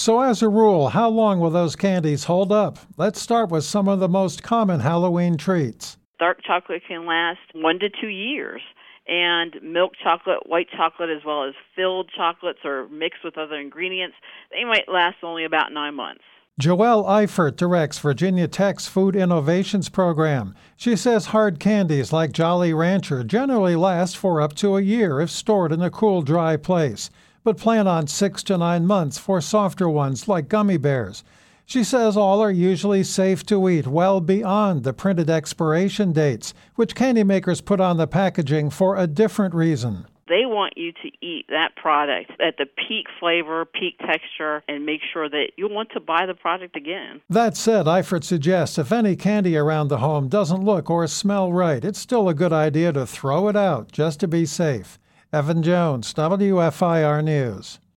So as a rule, how long will those candies hold up? Let's start with some of the most common Halloween treats. Dark chocolate can last 1 to 2 years. And milk chocolate, white chocolate, as well as filled chocolates or mixed with other ingredients, they might last only about 9 months. Joelle Eifert directs Virginia Tech's Food Innovations Program. She says hard candies like Jolly Rancher generally last for up to a year if stored in a cool, dry place, but plan on 6 to 9 months for softer ones like gummy bears. She says all are usually safe to eat well beyond the printed expiration dates, which candy makers put on the packaging for a different reason. They want you to eat that product at the peak flavor, peak texture, and make sure that you want to buy the product again. That said, Eifert suggests if any candy around the home doesn't look or smell right, it's still a good idea to throw it out just to be safe. Evan Jones, WFIR News.